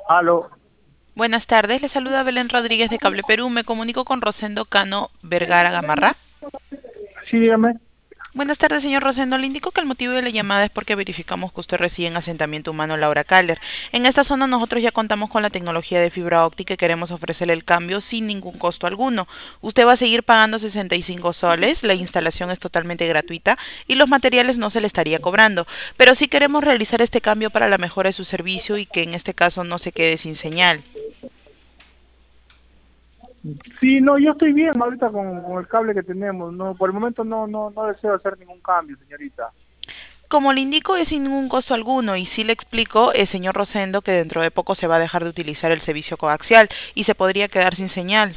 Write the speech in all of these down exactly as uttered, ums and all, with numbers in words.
Aló, Buenas tardes, le saluda Belén Rodríguez de Cable Perú. Me comunico con Rosendo Cano Vergara Gamarra. sí, dígame. Buenas tardes, señor Rosendo. Le indico que el motivo de la llamada es porque verificamos que usted reside en asentamiento humano Laura Caller. En esta zona nosotros ya contamos con la tecnología de fibra óptica y queremos ofrecerle el cambio sin ningún costo alguno. Usted va a seguir pagando sesenta y cinco soles, la instalación es totalmente gratuita y los materiales no se le estaría cobrando. Pero sí queremos realizar este cambio para la mejora de su servicio y que en este caso no se quede sin señal. Sí, no, yo estoy bien ahorita con, con el cable que tenemos. No, por el momento no, no, no deseo hacer ningún cambio, señorita. Como le indico, es sin ningún costo alguno y sí le explico, eh, señor Rosendo, que dentro de poco se va a dejar de utilizar el servicio coaxial y se podría quedar sin señal.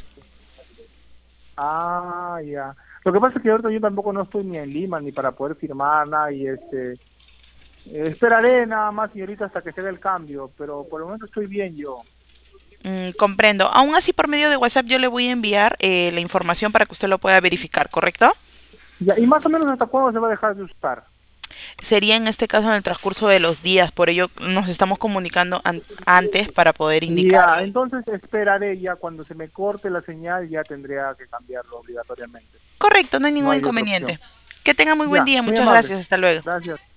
Ah, ya. Lo que pasa es que ahorita yo tampoco no estoy ni en Lima ni para poder firmar nada y este, eh, esperaré nada más, señorita, hasta que se haga el cambio, pero por el momento estoy bien yo. Mm, comprendo. Aún así, por medio de WhatsApp yo le voy a enviar eh, la información para que usted lo pueda verificar, ¿correcto? Ya, y más o menos hasta cuándo se va a dejar de usar. Sería en este caso en el transcurso de los días, por ello nos estamos comunicando an- antes para poder Ya, indicarle. entonces esperaré ya cuando se me corte la señal, ya tendría que cambiarlo obligatoriamente. Correcto, no hay No ningún hay de otra opción. inconveniente. Que tenga muy buen Ya, día, muy muchas amable. gracias, hasta luego. Gracias.